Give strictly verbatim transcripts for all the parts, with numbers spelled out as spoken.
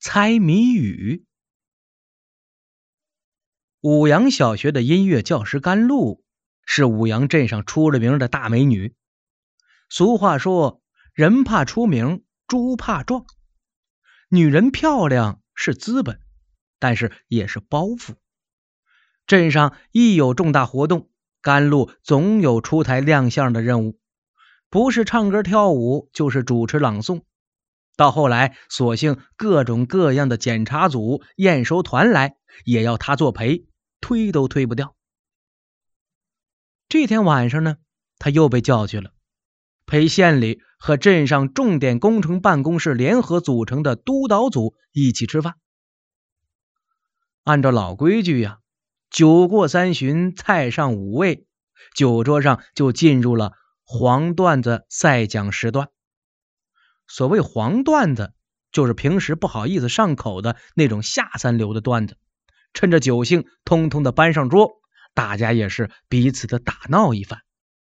猜谜语。武阳小学的音乐教师甘露是武阳镇上出了名的大美女。俗话说，人怕出名，猪怕壮。女人漂亮是资本，但是也是包袱。镇上一有重大活动，甘露总有出台亮相的任务，不是唱歌跳舞，就是主持朗诵。到后来，索性各种各样的检查组、验收团来，也要他作陪，推都推不掉。这天晚上呢，他又被叫去了，陪县里和镇上重点工程办公室联合组成的督导组一起吃饭。按照老规矩呀、啊，酒过三巡，菜上五味，酒桌上就进入了黄段子赛讲时段。所谓黄段子，就是平时不好意思上口的那种下三流的段子，趁着酒兴通通的搬上桌，大家也是彼此的打闹一番。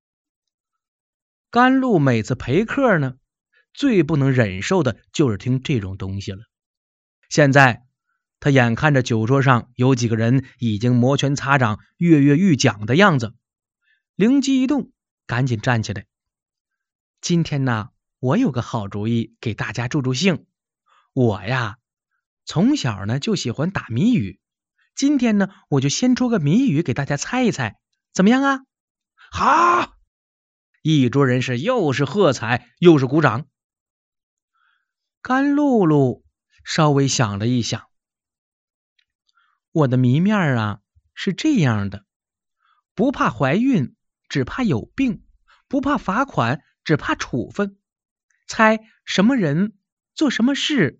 甘露每次陪客呢，最不能忍受的就是听这种东西了。现在他眼看着酒桌上有几个人已经摩拳擦掌、跃跃欲讲的样子，灵机一动，赶紧站起来。今天呢，我有个好主意给大家助助兴。我呀，从小呢就喜欢打谜语，今天呢我就先出个谜语给大家猜一猜，怎么样啊？好！一桌人是又是喝彩又是鼓掌。甘露露稍微想了一想，我的谜面啊是这样的：不怕怀孕，只怕有病；不怕罚款，只怕处分。猜什么人做什么事？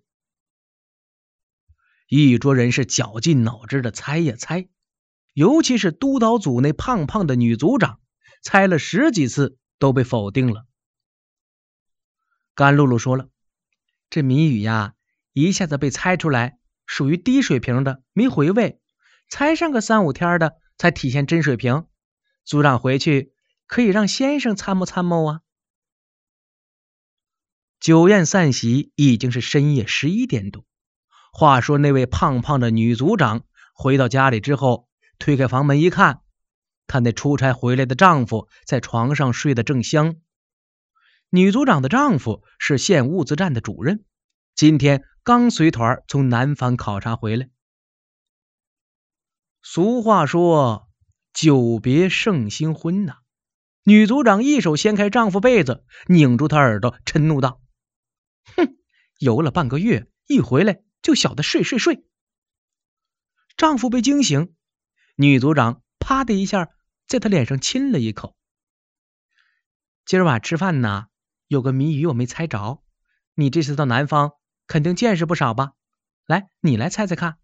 一桌人是绞尽脑汁的猜呀猜，尤其是督导组那胖胖的女组长，猜了十几次都被否定了。甘露露说了，这谜语呀，一下子被猜出来，属于低水平的，没回味，猜上个三五天的才体现真水平。组长回去可以让先生参谋参谋啊。酒宴散席，已经是深夜十一点多。话说那位胖胖的女组长回到家里之后，推开房门一看，她那出差回来的丈夫在床上睡得正香。女组长的丈夫是县物资站的主任，今天刚随团从南方考察回来。俗话说，久别胜新婚呐、啊。女组长一手掀开丈夫被子，拧住他耳朵，嗔怒道：哼，游了半个月，一回来就晓得睡睡睡。丈夫被惊醒，女组长啪的一下在他脸上亲了一口。今儿晚吃饭呢，有个谜语我没猜着，你这次到南方肯定见识不少吧？来，你来猜猜看。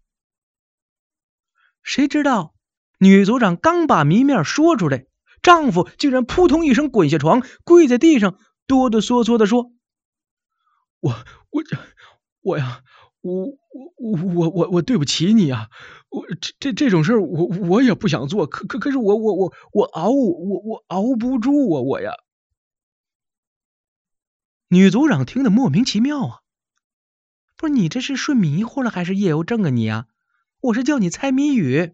谁知道女组长刚把谜面说出来，丈夫竟然扑通一声滚下床，跪在地上，哆哆嗦嗦地说：我我我呀我我我我我对不起你啊，我这这这种事我我也不想做，可可可是我我我我熬我我熬不住啊我呀。女组长听得莫名其妙啊，不是你这是睡迷糊了还是夜游症啊你啊？我是叫你猜谜语。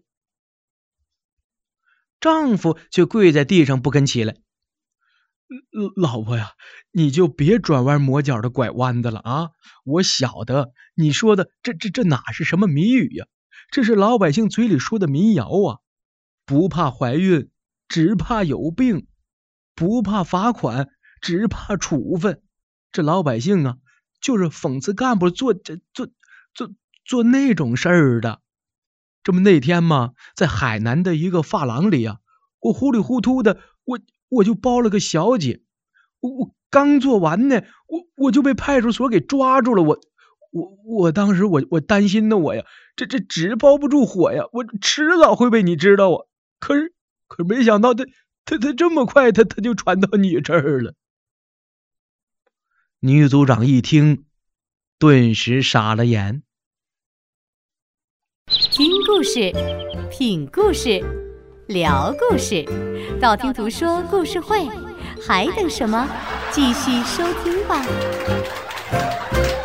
丈夫却跪在地上不肯起来。老婆呀，你就别转弯抹角的拐弯子了啊！我晓得你说的这这这哪是什么谜语呀？这是老百姓嘴里说的民谣啊！不怕怀孕，只怕有病；不怕罚款，只怕处分。这老百姓啊，就是讽刺干部做这做做做那种事儿的。这么那天嘛，在海南的一个发廊里啊，我糊里糊涂的，我我就包了个小姐，我我刚做完呢，我我就被派出所给抓住了，我我我当时我我担心的我呀，这这纸包不住火呀，我迟早会被你知道啊。可是可是没想到他他他这么快，他他就传到你这儿了。女组长一听，顿时傻了眼。 听故事，品故事，聊故事，道听途说故事会，还等什么？继续收听吧。